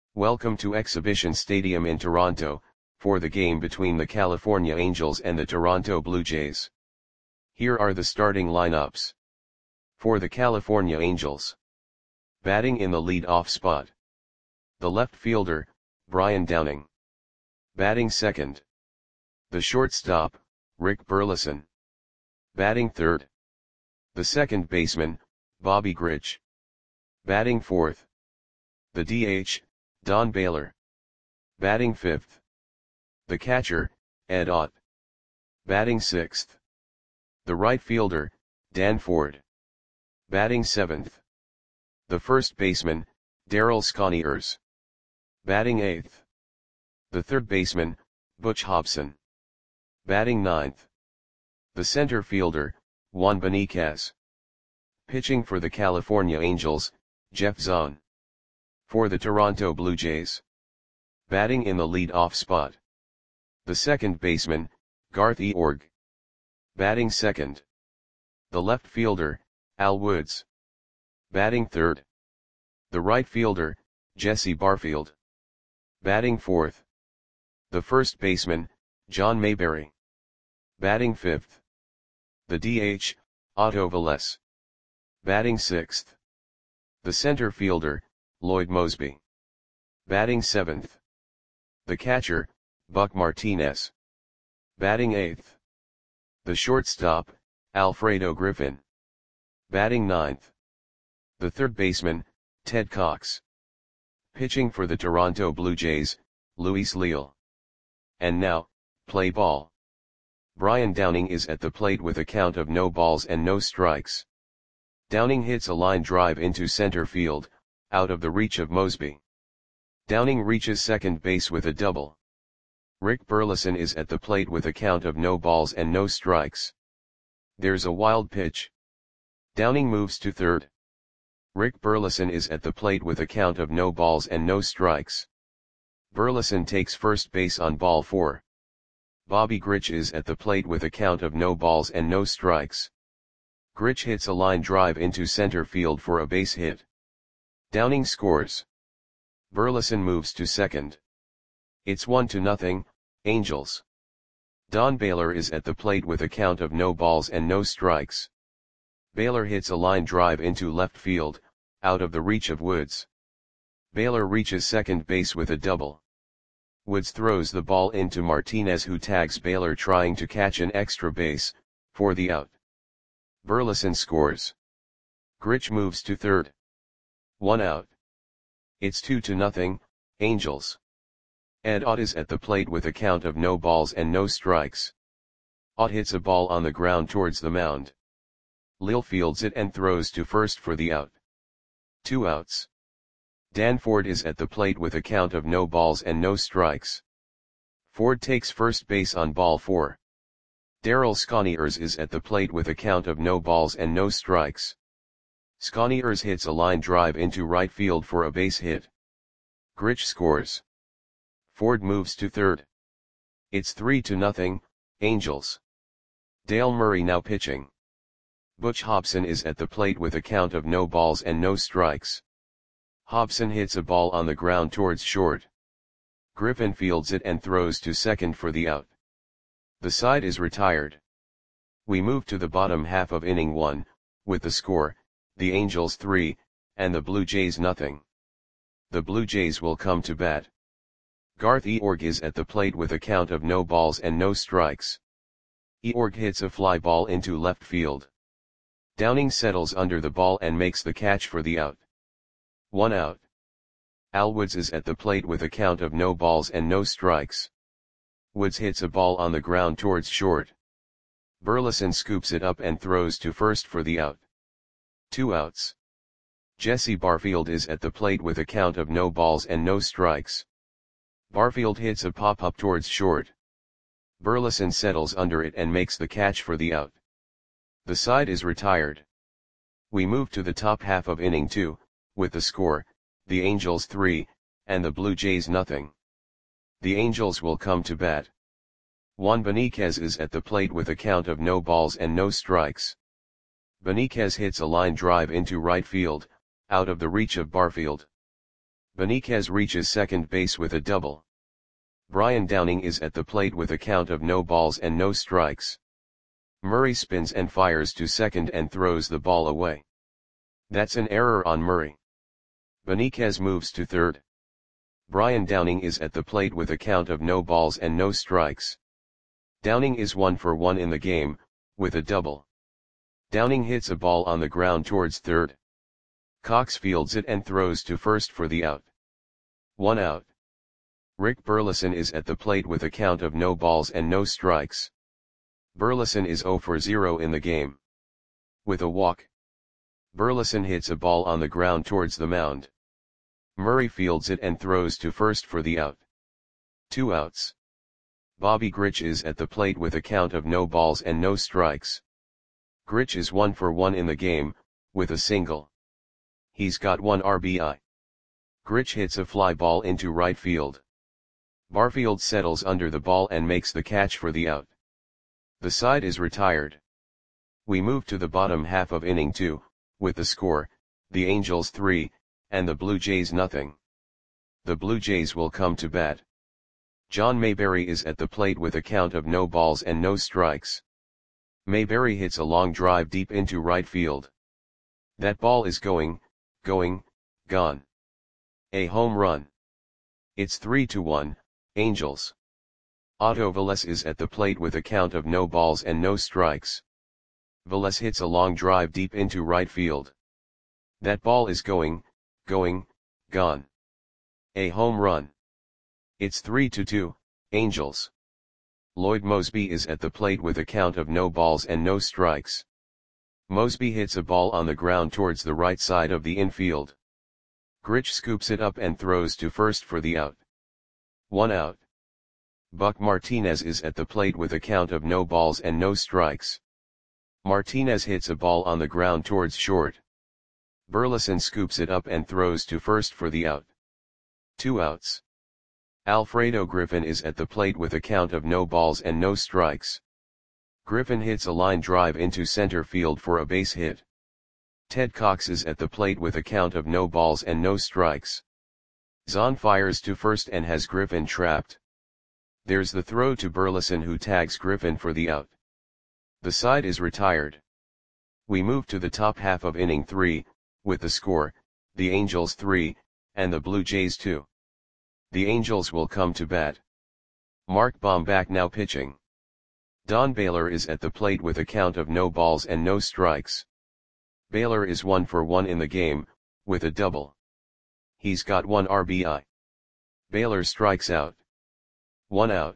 Welcome to Exhibition Stadium in Toronto, for the game between the California Angels and the Toronto Blue Jays. Here are the starting lineups. For the California Angels. Batting in the lead-off spot. The left fielder, Brian Downing. Batting second. The shortstop, Rick Burleson. Batting third. The second baseman, Bobby Grich. Batting fourth. The DH, Don Baylor. Batting fifth. The catcher, Ed Ott. Batting sixth. The right fielder, Dan Ford. Batting seventh. The first baseman, Darryl Sconiers. Batting eighth. The third baseman, Butch Hobson. Batting ninth. The center fielder, Juan Beniquez. Pitching for the California Angels, Jeff Zahn. For the Toronto Blue Jays. Batting in the lead-off spot. The second baseman, Garth Eorg. Batting second. The left fielder, Al Woods. Batting third. The right fielder, Jesse Barfield. Batting fourth. The first baseman, John Mayberry. Batting fifth. The DH, Otto Velez. Batting sixth. The center fielder, Lloyd Moseby. Batting seventh. The catcher, Buck Martinez. Batting eighth. The shortstop, Alfredo Griffin. Batting ninth. The third baseman, Ted Cox. Pitching for the Toronto Blue Jays, Luis Leal. And now, play ball. Brian Downing is at the plate with a count of no balls and no strikes. Downing hits a line drive into center field, out of the reach of Moseby. Downing reaches second base with a double. Rick Burleson is at the plate with a count of no balls and no strikes. There's a wild pitch. Downing moves to third. Rick Burleson is at the plate with a count of no balls and no strikes. Burleson takes first base on ball 4. Bobby Grich is at the plate with a count of no balls and no strikes. Grich hits a line drive into center field for a base hit. Downing scores. Burleson moves to second. It's 1-0, Angels. Don Baylor is at the plate with a count of no balls and no strikes. Baylor hits a line drive into left field, out of the reach of Woods. Baylor reaches second base with a double. Woods throws the ball into Martinez, who tags Baylor trying to catch an extra base, for the out. Burleson scores. Grich moves to third. 1 out. It's 2-0, Angels. Ed Ott is at the plate with a count of no balls and no strikes. Ott hits a ball on the ground towards the mound. Leal fields it and throws to first for the out. 2 outs. Dan Ford is at the plate with a count of no balls and no strikes. Ford takes first base on ball 4. Darryl Sconiers is at the plate with a count of no balls and no strikes. Sconiers hits a line drive into right field for a base hit. Grich scores. Ford moves to third. It's 3-0, Angels. Dale Murray now pitching. Butch Hobson is at the plate with a count of no balls and no strikes. Hobson hits a ball on the ground towards short. Griffin fields it and throws to second for the out. The side is retired. We move to the bottom half of inning 1, with the score, the Angels 3, and the Blue Jays 0. The Blue Jays will come to bat. Garth Eorg is at the plate with a count of no balls and no strikes. Eorg hits a fly ball into left field. Downing settles under the ball and makes the catch for the out. 1 out. Al Woods is at the plate with a count of no balls and no strikes. Woods hits a ball on the ground towards short. Burleson scoops it up and throws to first for the out. 2 outs. Jesse Barfield is at the plate with a count of no balls and no strikes. Barfield hits a pop-up towards short. Burleson settles under it and makes the catch for the out. The side is retired. We move to the top half of inning 2, with the score, the Angels 3, and the Blue Jays 0. The Angels will come to bat. Juan Beniquez is at the plate with a count of no balls and no strikes. Beniquez hits a line drive into right field, out of the reach of Barfield. Benitez reaches second base with a double. Brian Downing is at the plate with a count of no balls and no strikes. Murray spins and fires to second and throws the ball away. That's an error on Murray. Benitez moves to third. Brian Downing is at the plate with a count of no balls and no strikes. Downing is 1 for 1 in the game, with a double. Downing hits a ball on the ground towards third. Cox fields it and throws to first for the out. 1 out. Rick Burleson is at the plate with a count of no balls and no strikes. Burleson is 0 for 0 in the game. With a walk. Burleson hits a ball on the ground towards the mound. Murray fields it and throws to first for the out. 2 outs. Bobby Grich is at the plate with a count of no balls and no strikes. Grich is 1 for 1 in the game, with a single. He's got 1 RBI. Grich hits a fly ball into right field. Barfield settles under the ball and makes the catch for the out. The side is retired. We move to the bottom half of inning 2, with the score, the Angels 3, and the Blue Jays nothing. The Blue Jays will come to bat. John Mayberry is at the plate with a count of no balls and no strikes. Mayberry hits a long drive deep into right field. That ball is going, gone. A home run. It's 3-1, Angels. Otto Velez is at the plate with a count of no balls and no strikes. Velez hits a long drive deep into right field. That ball is going, gone. A home run. It's 3-2, Angels. Lloyd Moseby is at the plate with a count of no balls and no strikes. Moseby hits a ball on the ground towards the right side of the infield. Grich scoops it up and throws to first for the out. 1 out. Buck Martinez is at the plate with a count of no balls and no strikes. Martinez hits a ball on the ground towards short. Burleson scoops it up and throws to first for the out. 2 outs. Alfredo Griffin is at the plate with a count of no balls and no strikes. Griffin hits a line drive into center field for a base hit. Ted Cox is at the plate with a count of no balls and no strikes. Zahn fires to first and has Griffin trapped. There's the throw to Burleson, who tags Griffin for the out. The side is retired. We move to the top half of inning 3, with the score, the Angels 3, and the Blue Jays 2. The Angels will come to bat. Mark Bombach now pitching. Don Baylor is at the plate with a count of no balls and no strikes. Baylor is 1 for 1 in the game, with a double. He's got 1 RBI. Baylor strikes out. 1 out.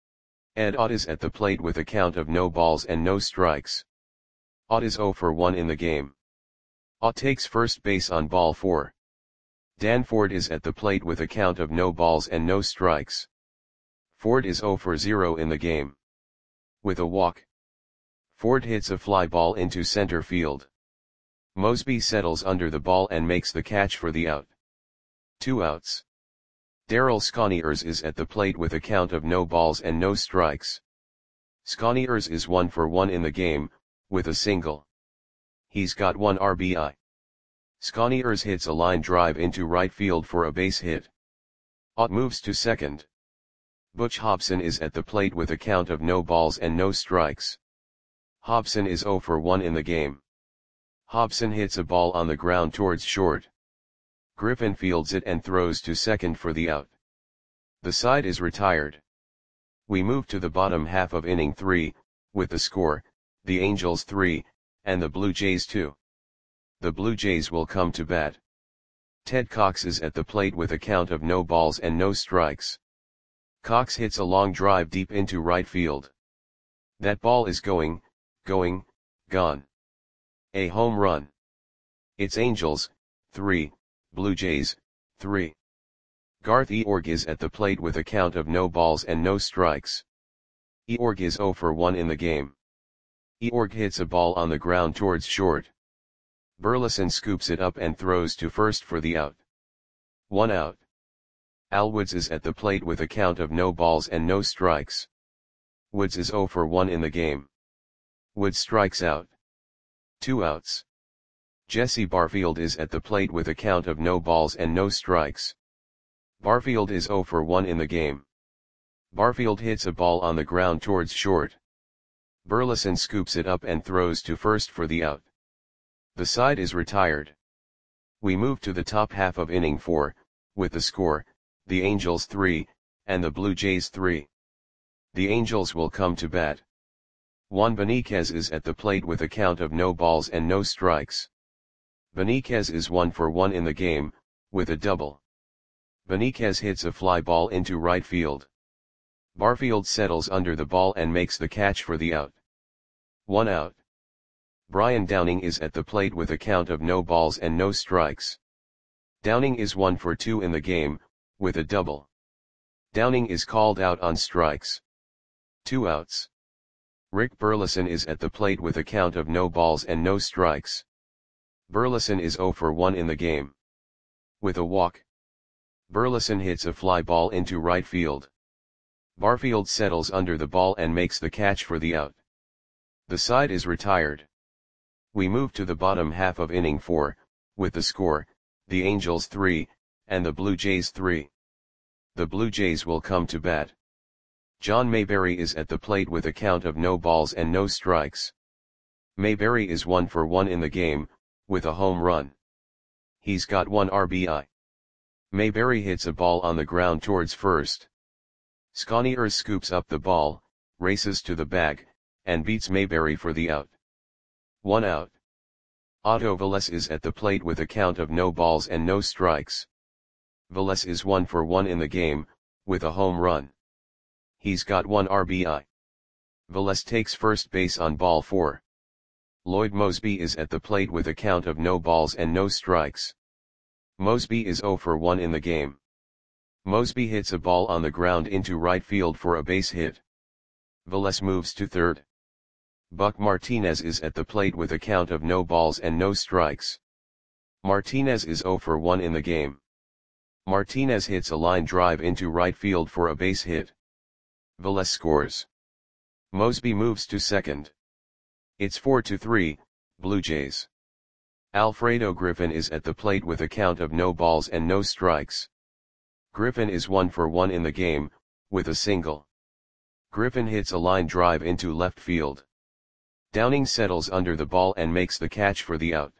Ed Ott is at the plate with a count of no balls and no strikes. Ott is 0 for 1 in the game. Ott takes first base on ball 4. Dan Ford is at the plate with a count of no balls and no strikes. Ford is 0 for 0 in the game. With a walk. Ford hits a fly ball into center field. Moseby settles under the ball and makes the catch for the out. 2 outs. Darryl Sconiers is at the plate with a count of no balls and no strikes. Sconiers is 1 for 1 in the game, with a single. He's got 1 RBI. Sconiers hits a line drive into right field for a base hit. Ott moves to second. Butch Hobson is at the plate with a count of no balls and no strikes. Hobson is 0 for 1 in the game. Hobson hits a ball on the ground towards short. Griffin fields it and throws to second for the out. The side is retired. We move to the bottom half of inning 3, with the score, the Angels 3, and the Blue Jays 2. The Blue Jays will come to bat. Ted Cox is at the plate with a count of no balls and no strikes. Cox hits a long drive deep into right field. That ball is going, gone. A home run. It's Angels 3, Blue Jays 3. Garth Eorg is at the plate with a count of no balls and no strikes. Eorg is 0 for 1 in the game. Eorg hits a ball on the ground towards short. Burleson scoops it up and throws to first for the out. 1 out. Al Woods is at the plate with a count of no balls and no strikes. Woods is 0 for 1 in the game. Woods strikes out. 2 outs. Jesse Barfield is at the plate with a count of no balls and no strikes. Barfield is 0 for 1 in the game. Barfield hits a ball on the ground towards short. Burleson scoops it up and throws to first for the out. The side is retired. We move to the top half of inning 4, with the score, the Angels 3, and the Blue Jays 3. The Angels will come to bat. Juan Beniquez is at the plate with a count of no balls and no strikes. Beniquez is 1 for 1 in the game, with a double. Beniquez hits a fly ball into right field. Barfield settles under the ball and makes the catch for the out. 1 out. Brian Downing is at the plate with a count of no balls and no strikes. Downing is 1 for 2 in the game, with a double. Downing is called out on strikes. 2 outs. Rick Burleson is at the plate with a count of no balls and no strikes. Burleson is 0 for 1 in the game. With a walk. Burleson hits a fly ball into right field. Barfield settles under the ball and makes the catch for the out. The side is retired. We move to the bottom half of inning 4, with the score, the Angels 3, and the Blue Jays 3. The Blue Jays will come to bat. John Mayberry is at the plate with a count of no balls and no strikes. Mayberry is 1 for 1 in the game, with a home run. He's got 1 RBI. Mayberry hits a ball on the ground towards first. Sconiers scoops up the ball, races to the bag, and beats Mayberry for the out. 1 out. Otto Velez is at the plate with a count of no balls and no strikes. Velez is 1 for 1 in the game, with a home run. He's got 1 RBI. Velez takes first base on ball 4. Lloyd Mosby is at the plate with a count of no balls and no strikes. Mosby is 0 for 1 in the game. Mosby hits a ball on the ground into right field for a base hit. Velez moves to third. Buck Martinez is at the plate with a count of no balls and no strikes. Martinez is 0 for 1 in the game. Martinez hits a line drive into right field for a base hit. Velez scores. Mosby moves to second. It's 4-3, Blue Jays. Alfredo Griffin is at the plate with a count of no balls and no strikes. Griffin is 1 for 1 in the game, with a single. Griffin hits a line drive into left field. Downing settles under the ball and makes the catch for the out.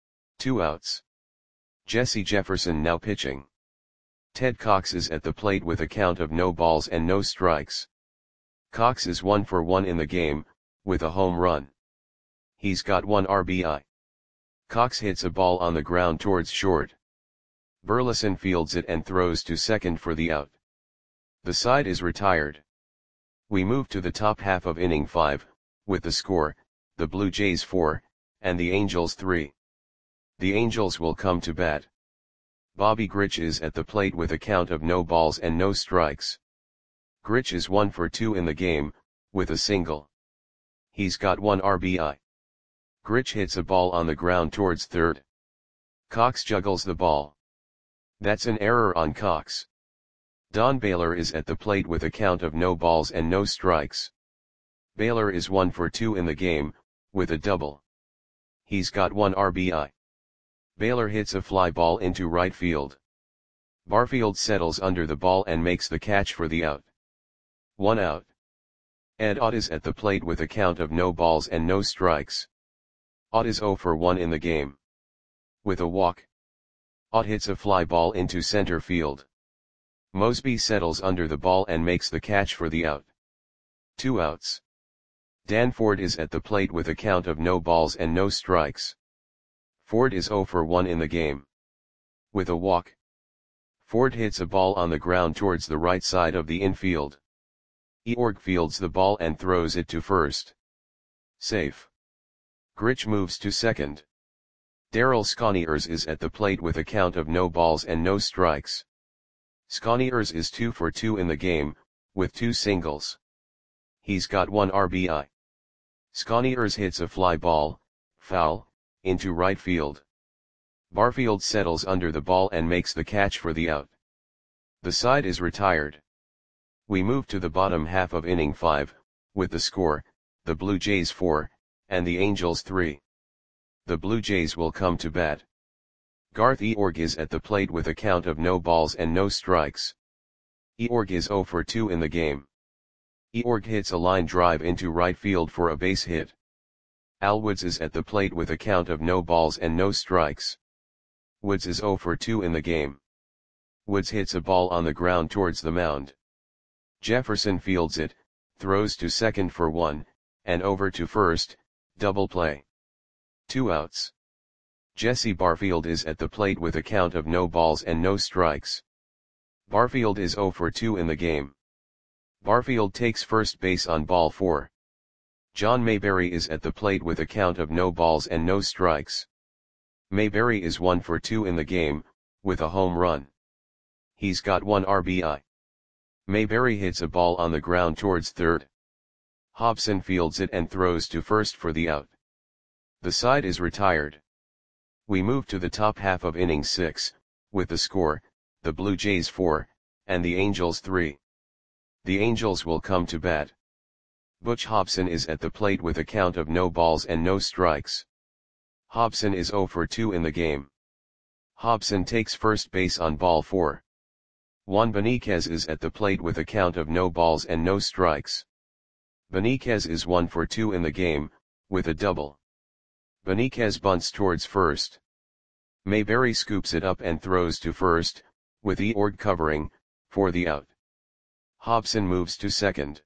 2 outs. Jesse Jefferson now pitching. Ted Cox is at the plate with a count of no balls and no strikes. Cox is 1 for 1 in the game, with a home run. He's got 1 RBI. Cox hits a ball on the ground towards short. Burleson fields it and throws to second for the out. The side is retired. We move to the top half of inning 5, with the score, the Blue Jays 4, and the Angels 3. The Angels will come to bat. Bobby Grich is at the plate with a count of no balls and no strikes. Grich is 1 for 2 in the game, with a single. He's got 1 RBI. Grich hits a ball on the ground towards third. Cox juggles the ball. That's an error on Cox. Don Baylor is at the plate with a count of no balls and no strikes. Baylor is 1 for 2 in the game, with a double. He's got 1 RBI. Baylor hits a fly ball into right field. Barfield settles under the ball and makes the catch for the out. 1 out. Ed Ott is at the plate with a count of no balls and no strikes. Ott is 0 for 1 in the game. With a walk. Ott hits a fly ball into center field. Mosby settles under the ball and makes the catch for the out. 2 outs. Dan Ford is at the plate with a count of no balls and no strikes. Ford is 0 for 1 in the game. With a walk. Ford hits a ball on the ground towards the right side of the infield. Eorg fields the ball and throws it to first. Safe. Grich moves to second. Darryl Sconiers is at the plate with a count of no balls and no strikes. Sconiers is 2 for 2 in the game, with 2 singles. He's got 1 RBI. Sconiers hits a fly ball, foul, into right field. Barfield settles under the ball and makes the catch for the out. The side is retired. We move to the bottom half of inning 5, with the score, the Blue Jays 4, and the Angels 3. The Blue Jays will come to bat. Garth Eorg is at the plate with a count of no balls and no strikes. Eorg is 0 for 2 in the game. Eorg hits a line drive into right field for a base hit. Al Woods is at the plate with a count of no balls and no strikes. Woods is 0 for 2 in the game. Woods hits a ball on the ground towards the mound. Jefferson fields it, throws to second for 1, and over to first, double play. 2 outs. Jesse Barfield is at the plate with a count of no balls and no strikes. Barfield is 0 for 2 in the game. Barfield takes first base on ball 4. John Mayberry is at the plate with a count of no balls and no strikes. Mayberry is 1 for 2 in the game, with a home run. He's got 1 RBI. Mayberry hits a ball on the ground towards third. Hobson fields it and throws to first for the out. The side is retired. We move to the top half of inning 6, with the score, the Blue Jays 4, and the Angels 3. The Angels will come to bat. Butch Hobson is at the plate with a count of no balls and no strikes. Hobson is 0 for 2 in the game. Hobson takes first base on ball 4. Juan Beniquez is at the plate with a count of no balls and no strikes. Beniquez is 1 for 2 in the game, with a double. Beniquez bunts towards first. Mayberry scoops it up and throws to first, with Eorg covering, for the out. Hobson moves to second.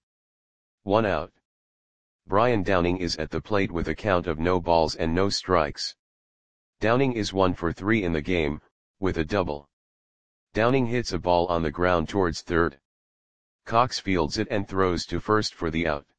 1 out. Brian Downing is at the plate with a count of no balls and no strikes. Downing is 1 for 3 in the game, with a double. Downing hits a ball on the ground towards third. Cox fields it and throws to first for the out.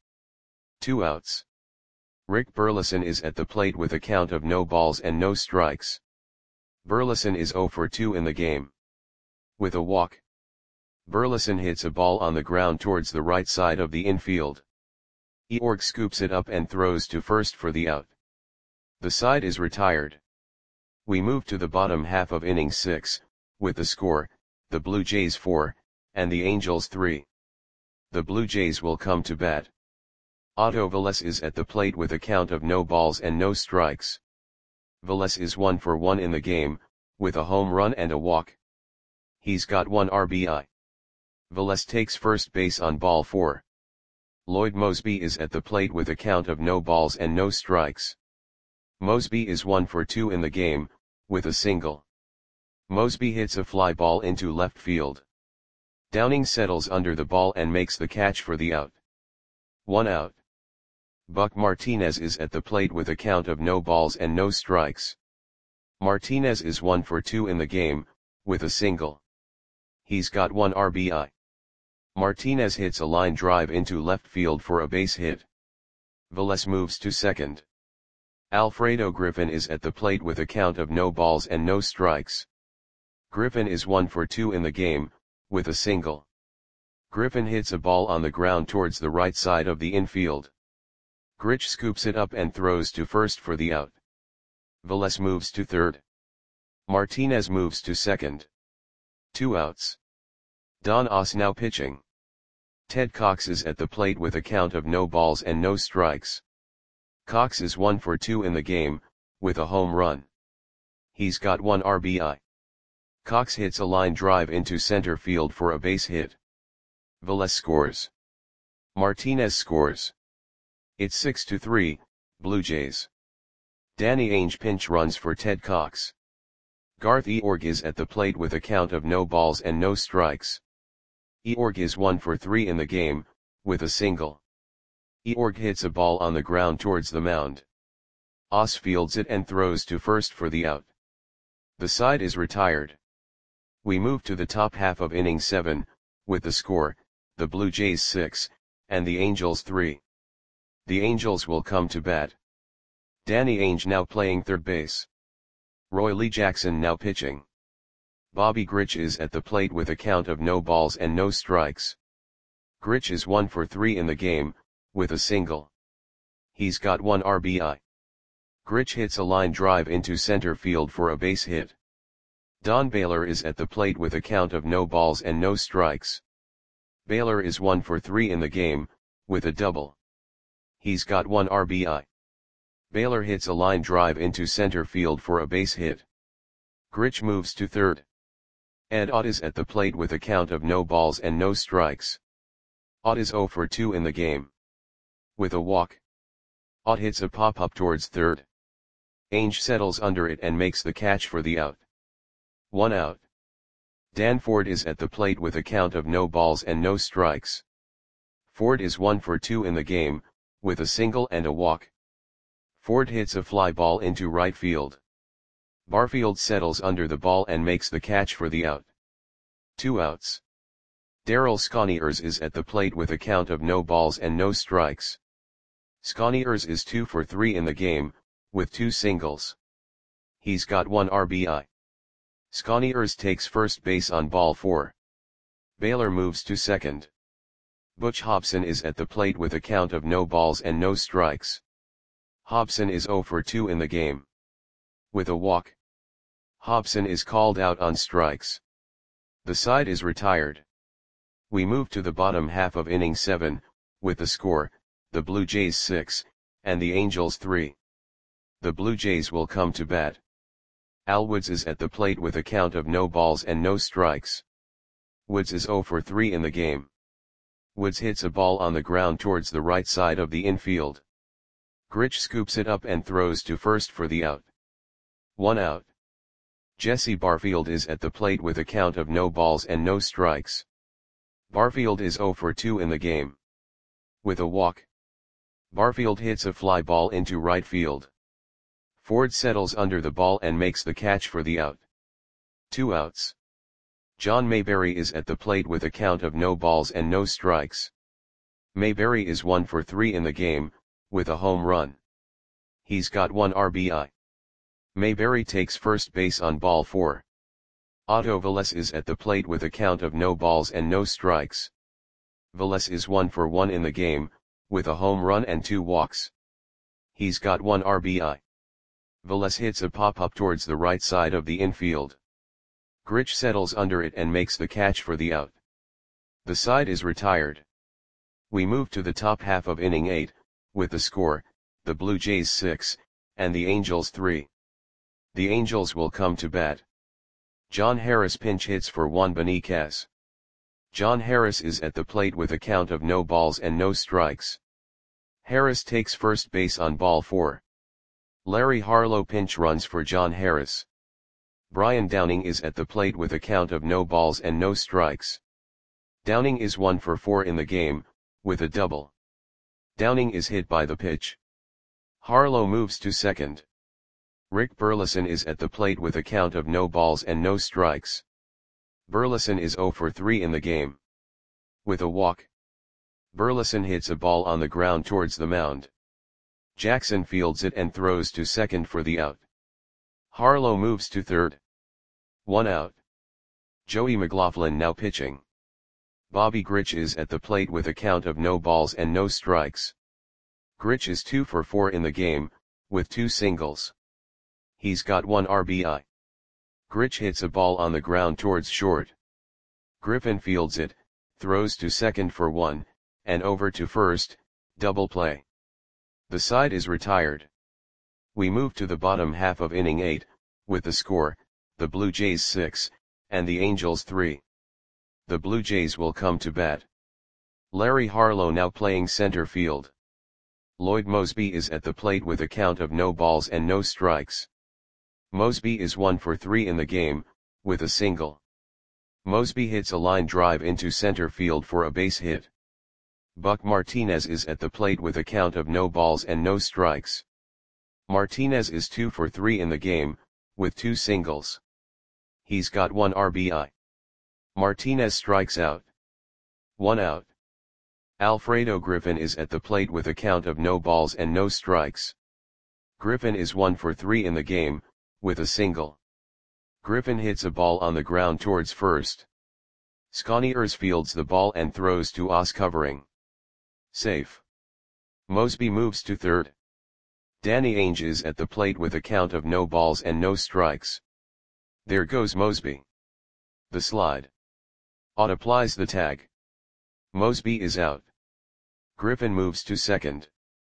2 outs. Rick Burleson is at the plate with a count of no balls and no strikes. Burleson is 0 for 2 in the game. With a walk. Burleson hits a ball on the ground towards the right side of the infield. Eorg scoops it up and throws to first for the out. The side is retired. We move to the bottom half of inning 6, with the score, the Blue Jays 4, and the Angels 3. The Blue Jays will come to bat. Otto Velez is at the plate with a count of no balls and no strikes. Velez is 1 for 1 in the game, with a home run and a walk. He's got 1 RBI. Velez takes first base on ball 4. Lloyd Mosby is at the plate with a count of no balls and no strikes. Mosby is 1 for 2 in the game, with a single. Mosby hits a fly ball into left field. Downing settles under the ball and makes the catch for the out. 1 out. Buck Martinez is at the plate with a count of no balls and no strikes. Martinez is 1 for 2 in the game, with a single. He's got 1 RBI. Martinez hits a line drive into left field for a base hit. Velez moves to second. Alfredo Griffin is at the plate with a count of no balls and no strikes. Griffin is 1 for 2 in the game, with a single. Griffin hits a ball on the ground towards the right side of the infield. Grich scoops it up and throws to first for the out. Velez moves to third. Martinez moves to second. 2 outs. Don Oss now pitching. Ted Cox is at the plate with a count of no balls and no strikes. Cox is 1 for 2 in the game, with a home run. He's got 1 RBI. Cox hits a line drive into center field for a base hit. Velez scores. Martinez scores. It's 6-3, Blue Jays. Danny Ainge pinch runs for Ted Cox. Garth Eorg is at the plate with a count of no balls and no strikes. Eorg is 1 for 3 in the game, with a single. Eorg hits a ball on the ground towards the mound. Oss fields it and throws to first for the out. The side is retired. We move to the top half of inning 7, with the score, the Blue Jays 6, and the Angels 3. The Angels will come to bat. Danny Ainge now playing third base. Roy Lee Jackson now pitching. Bobby Grich is at the plate with a count of no balls and no strikes. Grich is 1 for 3 in the game, with a single. He's got 1 RBI. Grich hits a line drive into center field for a base hit. Don Baylor is at the plate with a count of no balls and no strikes. Baylor is 1 for 3 in the game, with a double. He's got 1 RBI. Baylor hits a line drive into center field for a base hit. Grich moves to third. And Ott is at the plate with a count of no balls and no strikes. Ott is 0 for 2 in the game. With a walk, Ott hits a pop-up towards third. Ainge settles under it and makes the catch for the out. 1 out. Dan Ford is at the plate with a count of no balls and no strikes. Ford is 1 for 2 in the game, with a single and a walk. Ford hits a fly ball into right field. Barfield settles under the ball and makes the catch for the out. 2 outs. Darryl Sconiers is at the plate with a count of no balls and no strikes. Sconiers is 2 for 3 in the game, with 2 singles. He's got 1 RBI. Sconiers takes first base on ball 4. Baylor moves to second. Butch Hobson is at the plate with a count of no balls and no strikes. Hobson is 0 for 2 in the game. With a walk, Hobson is called out on strikes. The side is retired. We move to the bottom half of inning 7, with the score, the Blue Jays 6, and the Angels 3. The Blue Jays will come to bat. Al Woods is at the plate with a count of no balls and no strikes. Woods is 0 for 3 in the game. Woods hits a ball on the ground towards the right side of the infield. Grich scoops it up and throws to first for the out. 1 out. Jesse Barfield is at the plate with a count of no balls and no strikes. Barfield is 0 for 2 in the game. With a walk, Barfield hits a fly ball into right field. Ford settles under the ball and makes the catch for the out. 2 outs. John Mayberry is at the plate with a count of no balls and no strikes. Mayberry is 1 for 3 in the game, with a home run. He's got 1 RBI. Mayberry takes first base on ball 4. Otto Velez is at the plate with a count of no balls and no strikes. Velez is 1 for 1 in the game, with a home run and 2 walks. He's got 1 RBI. Velez hits a pop-up towards the right side of the infield. Grich settles under it and makes the catch for the out. The side is retired. We move to the top half of inning 8, with the score, the Blue Jays 6, and the Angels 3. The Angels will come to bat. John Harris pinch hits for Juan Beniquez. John Harris is at the plate with a count of no balls and no strikes. Harris takes first base on ball 4. Larry Harlow pinch runs for John Harris. Brian Downing is at the plate with a count of no balls and no strikes. Downing is 1 for 4 in the game, with a double. Downing is hit by the pitch. Harlow moves to second. Rick Burleson is at the plate with a count of no balls and no strikes. Burleson is 0 for 3 in the game. With a walk, Burleson hits a ball on the ground towards the mound. Jackson fields it and throws to second for the out. Harlow moves to third. 1 out. Joey McLaughlin now pitching. Bobby Grich is at the plate with a count of no balls and no strikes. Grich is 2 for 4 in the game, with 2 singles. He's got 1 RBI. Grich hits a ball on the ground towards short. Griffin fields it, throws to second for 1, and over to first, double play. The side is retired. We move to the bottom half of inning 8, with the score, the Blue Jays 6, and the Angels 3. The Blue Jays will come to bat. Larry Harlow now playing center field. Lloyd Mosby is at the plate with a count of no balls and no strikes. Mosby is 1 for 3 in the game, with a single. Mosby hits a line drive into center field for a base hit. Buck Martinez is at the plate with a count of no balls and no strikes. Martinez is 2 for 3 in the game, with 2 singles. He's got 1 RBI. Martinez strikes out. 1 out. Alfredo Griffin is at the plate with a count of no balls and no strikes. Griffin is 1 for 3 in the game, with a single. Griffin hits a ball on the ground towards first. Sconiers fields the ball and throws to Os covering. Safe. Mosby moves to third. Danny Ainge is at the plate with a count of no balls and no strikes. There goes Mosby. The slide. Ott applies the tag. Mosby is out. Griffin moves to second.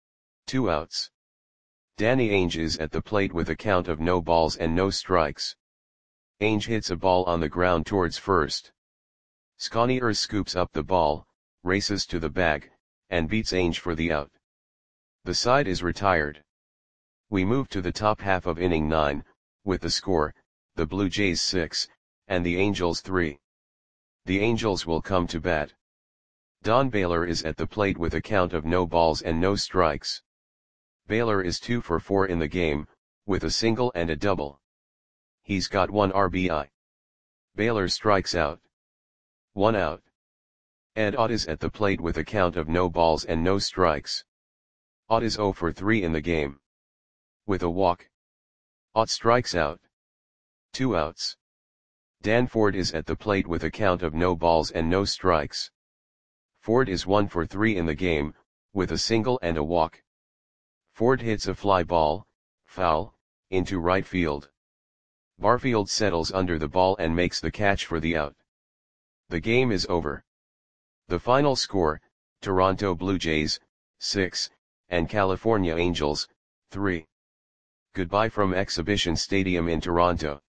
2 outs. Danny Ainge is at the plate with a count of no balls and no strikes. Ainge hits a ball on the ground towards first. Sconier scoops up the ball, races to the bag, and beats Ainge for the out. The side is retired. We move to the top half of inning 9, with the score, the Blue Jays 6, and the Angels 3. The Angels will come to bat. Don Baylor is at the plate with a count of no balls and no strikes. Baylor is 2 for 4 in the game, with a single and a double. He's got 1 RBI. Baylor strikes out. 1 out. Ed Ott is at the plate with a count of no balls and no strikes. Ott is 0 for 3 in the game. With a walk. Ott strikes out. 2 outs. Dan Ford is at the plate with a count of no balls and no strikes. Ford is 1 for 3 in the game, with a single and a walk. Ford hits a fly ball, foul, into right field. Barfield settles under the ball and makes the catch for the out. The game is over. The final score, Toronto Blue Jays, 6, and California Angels, 3. Goodbye from Exhibition Stadium in Toronto.